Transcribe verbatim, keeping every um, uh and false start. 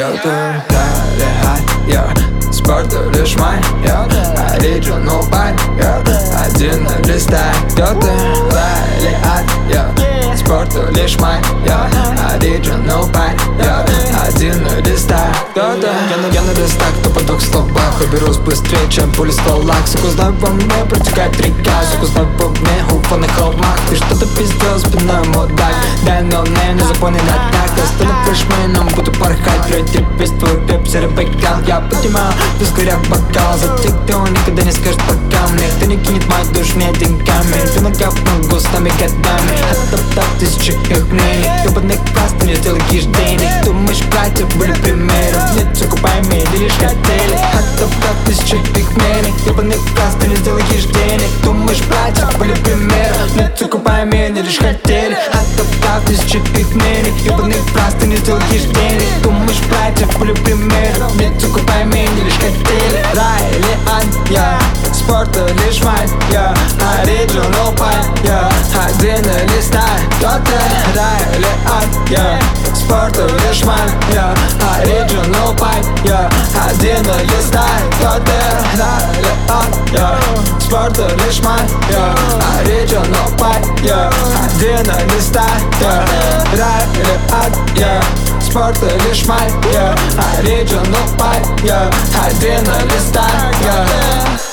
Кто-то реалиат, я спорт лишь мой, я оригинал бай, я один на листах. Кто-то реалиат, я спорт лишь мой, я оригинал бай, я один на листах. Кто-то я на, я на листах, кто поток в словах, уберусь быстрее, чем пули в стволах. Сука, знаю, во мне протекает река, сука, знаю, во мне уфаных холмах. Ты что-то пиздел, спиной мудак, дай но не, не запомни на так. Я стану фрешменом, буду порхать, пройти весь твой пепси, бэкал. Я поднимаю, ускоряю бокал за тех, кто никогда не скажет пока мне. Кто не кинет мою душу мне деньгами, ты накапнул густыми годами. Оттоптав тысячи их мнений, ебаных просто не сделаешь денег. Думаешь, братья были примером, нет, сука, пойми, ты лишь хотели. Оттоптав тысячи их мнений, ебаных просто не сделаешь денег. Думаешь, братья были примером, нет, сука, пойми, не лишь хотели. Оттоптав тысячи их мнений, ебаных просто не сделаешь денег. Думаешь, братья были примером, нет, сука, пойми, не лишь хотели. Рай или ад, я спорта лишь мать, я оригинал пай, я один на листах. Кто-то рай или ад, я спорта лишь мать, я оригинал пай, я один на листах. Кто-то рай или ад, я спорта лишь мать, я оригинал пай, я один на листах. Рай или ад, я спорта лишь мать, я оригинал пай, я один на листах.